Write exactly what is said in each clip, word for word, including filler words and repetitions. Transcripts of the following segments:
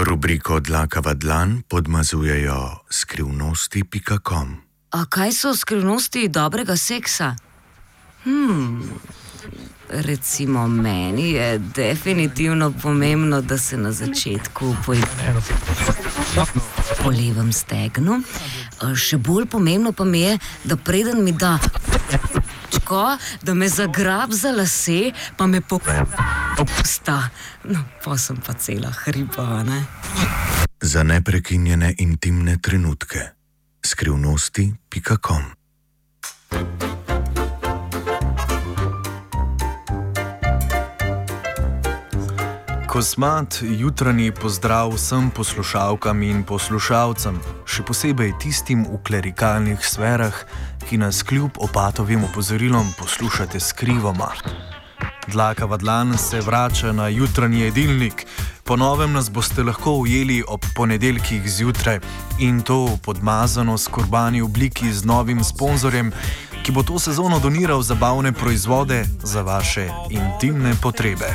Rubriko Dlakava dlan podmazujejo skrivnosti pika com. A kaj so skrivnosti dobrega seksa? Hmm, recimo meni je definitivno pomembno, da se na začetku pojavim po levem stegnu. Še bolj pomembno pa mi je, da preden mi da čko, da me zagrab za lase, pa me popusta. No, pa sem pa cela hripa, ne? Za neprekinjene intimne trenutke. Skrivnosti pika com. Kosmat jutranji pozdrav vsem poslušalkam in poslušalcem, še posebej tistim v klerikalnih sferah, ki nas kljub opatovim opozorilom poslušate skrivoma. Dlakava dlan se vrača na jutranji jedilnik. Po novem nas boste lahko ujeli ob ponedeljkih zjutraj in to v podmazano skurbani obliki z novim sponzorjem, ki bo to sezono doniral zabavne proizvode za vaše intimne potrebe.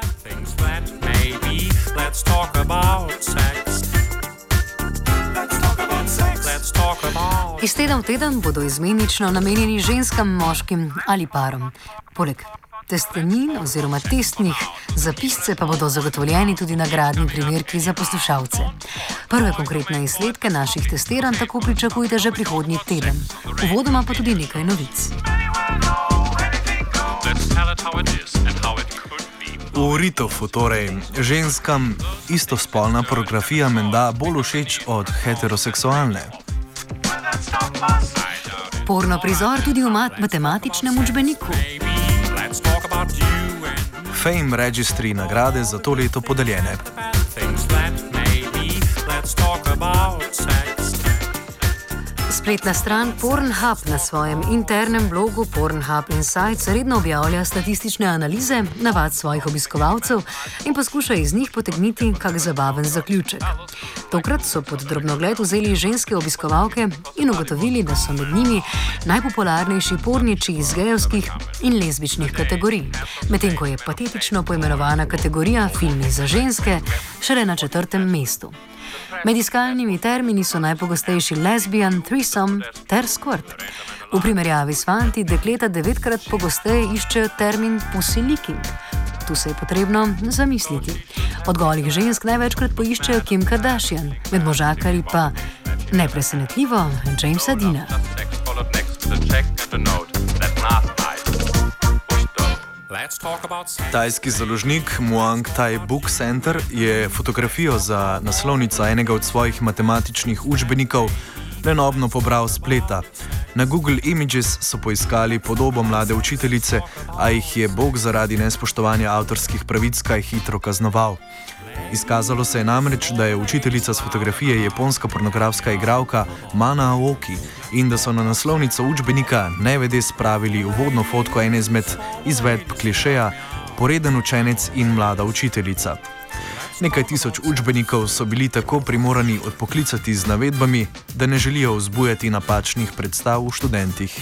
Let's talk about sex. Let's talk about sex. Let's talk about... Iz teden v teden bodo izmenično namenjeni ženskam, moškim ali parom. Poleg testenin oziroma testnih zapisce pa bodo zagotovljeni tudi nagradni primerki za poslušalce. Prve konkretne izsledke naših testiranj tako pričakujte že prihodnji teden. Uvodoma pa tudi nekaj novic. Let's tell it how it is and how it could be. V Ritofu torej ženskam istospolna pornografija menda bolj všeč od heteroseksualne. Porno prizor tudi v matematičnem učbeniku. Fame Registry nagrade za to leto podeljene. Spletna stran Pornhub na svojem internem blogu Pornhub Insights redno objavlja statistične analize navad svojih obiskovalcev in poskuša iz njih potegniti kak zabaven zaključek. Tokrat so pod drobnogled vzeli ženske obiskovalke in ugotovili, da so med njimi najpopularnejši porniči iz gejevskih in lezbičnih kategorij, medtem ko je patetično poimenovana kategorija filmi za ženske šele na četrtem mestu. Med iskalnimi termini so najpogostejši lesbian, threesome ter squirt. V primerjavi s fanti dekleta devetkrat pogosteje iščejo termin pussy licking. Tu se je potrebno zamisliti. Od golih žensk največkrat poiščejo Kim Kardashian, med možakari pa nepresenetljivo Jamesa Deana. Tajski založnik Muang Thai Book Center je fotografijo za naslovnico enega od svojih matematičnih učbenikov lenobno pobral s spleta. Na Google Images so poiskali podobo mlade učiteljice, a jih je Bog zaradi nespoštovanja avtorskih pravic kaj hitro kaznoval. Izkazalo se je namreč, da je učiteljica s fotografije japonska pornografska igralka Mana Aoki in da so na naslovnico učbenika nevede spravili uvodno fotko ene izmed izvedb klišeja Poreden učenec in mlada učiteljica. Nekaj tisoč učbenikov so bili tako primorani odpoklicati z navedbami, da ne želijo vzbujati napačnih predstav v študentih.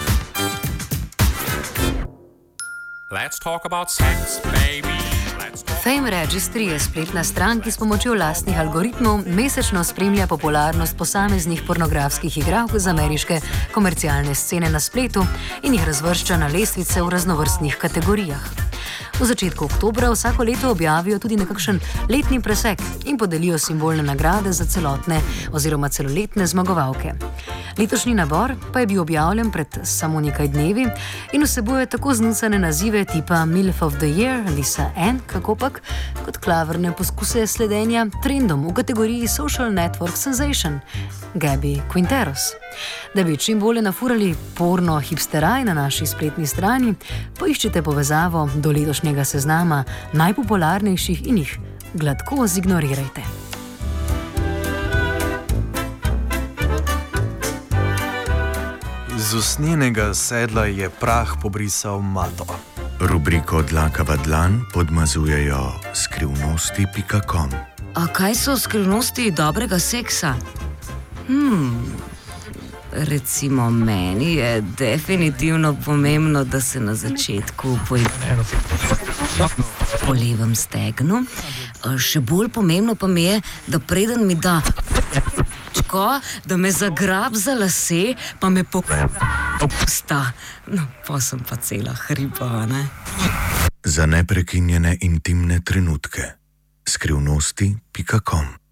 Let's talk about sex, baby. Fame Registry je spletna stran, ki s pomočjo lastnih algoritmov mesečno spremlja popularnost posameznih pornografskih igralk z ameriške komercialne scene na spletu in jih razvršča na lestvice v raznovrstnih kategorijah. V začetku oktobra vsako leto objavijo tudi nekakšen letni presek in podelijo simbolne nagrade za celotne oziroma celoletne zmagovalke. Letošnji nabor pa je bil objavljen pred samo nekaj dnevi in vsebuje tako znucane nazive tipa Milf of the Year, Lisa Ann, kakopak, kot klaverne poskuse sledenja trendom v kategoriji Social Network Sensation, Gabby Quinteros. Da bi čim bolje nafurali porno hipsteraj na naši spletni strani, poiščite povezavo do letošnjega seznama najpopularnejših in jih gladko zignorirajte. Z usnjenega sedla je prah pobrisal mato. Rubriko Dlakava dlan podmazujejo skrivnosti pika com. A kaj so skrivnosti dobrega seksa? Hmm, recimo meni je definitivno pomembno, da se na začetku pojavim po levem stegnu. še bolj pomembno pa mi je, da preden mi da čko, da me zagrab za lase, pa me popusta. No, pa sem pa cela hripa, ne? Za neprekinjene intimne trenutke. skrivnosti pika com